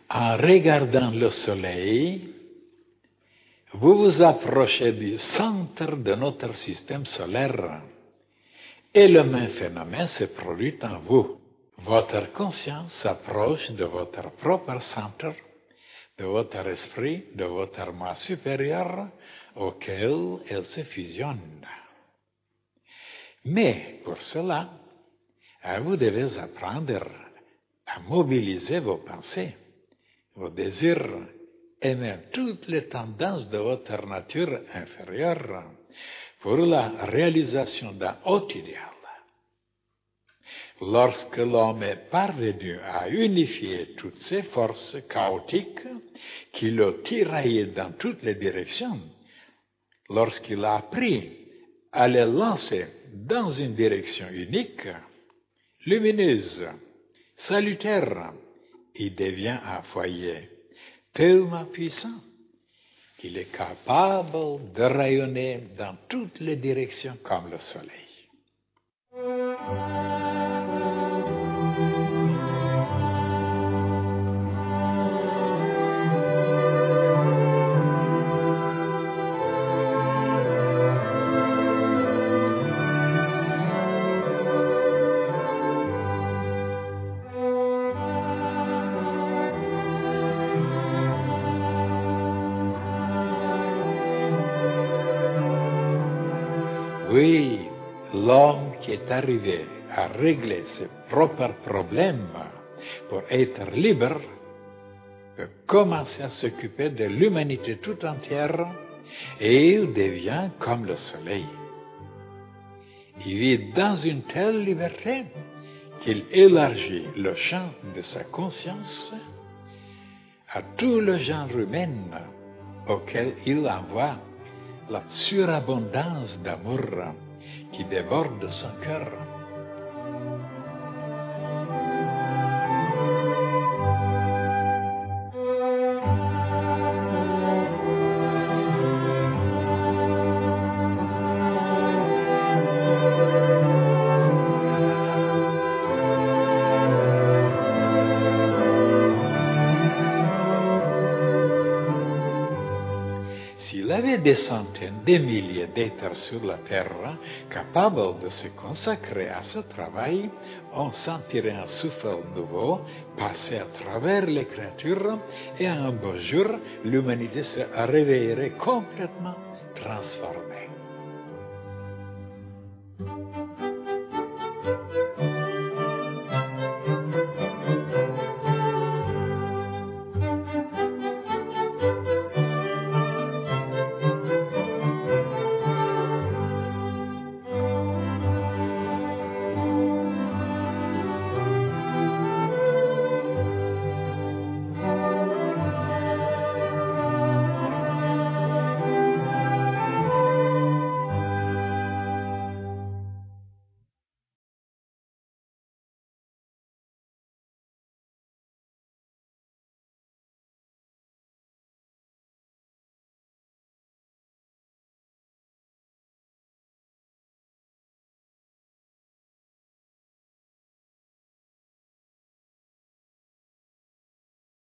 En regardant le soleil, vous vous approchez du centre de notre système solaire et le même phénomène se produit en vous. Votre conscience s'approche de votre propre centre, de votre esprit, de votre moi supérieur auquel elle se fusionne. Mais pour cela, vous devez apprendre à mobiliser vos pensées, vos désirs et même toutes les tendances de votre nature inférieure pour la réalisation d'un haut idéal. Lorsque l'homme est parvenu à unifier toutes ces forces chaotiques qui le tiraillaient dans toutes les directions, lorsqu'il a appris à les lancer dans une direction unique, lumineuse, salutaire, il devient un foyer tellement puissant qu'il est capable de rayonner dans toutes les directions comme le soleil. Oui, l'homme qui est arrivé à régler ses propres problèmes pour être libre peut commencer à s'occuper de l'humanité tout entière et il devient comme le soleil. Il vit dans une telle liberté qu'il élargit le champ de sa conscience à tout le genre humain auquel il envoie la surabondance d'amour qui déborde de son cœur. S'il avait des centaines de milliers d'êtres sur la terre capables de se consacrer à ce travail, on sentirait un souffle nouveau passer à travers les créatures et un beau jour, l'humanité se réveillerait complètement transformée.